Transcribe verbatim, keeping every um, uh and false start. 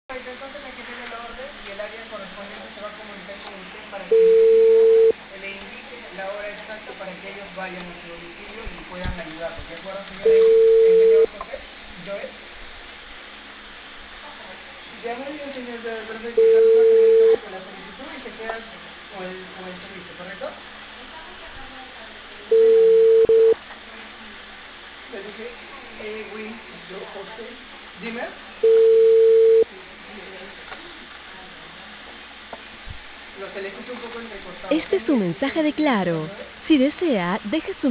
Entonces aquí tiene la orden y el área correspondiente se va a comunicar con usted para que le indique la hora exacta para que ellos vayan a su domicilio y puedan ayudarlos. ¿De acuerdo, señor? ¿El señor José? ¿Joel? Ya muy bien, señor Joel, perfecto. Entonces va a tener entonces con la solicitud y se queda con el, con el servicio, ¿correcto? Le dije, eh, Will, yo, José. Dime. Lo se le escucha un poco entrecortado. Este ¿Qué es un me dice, mensaje de señor Claro. Joel? Si desea, deje su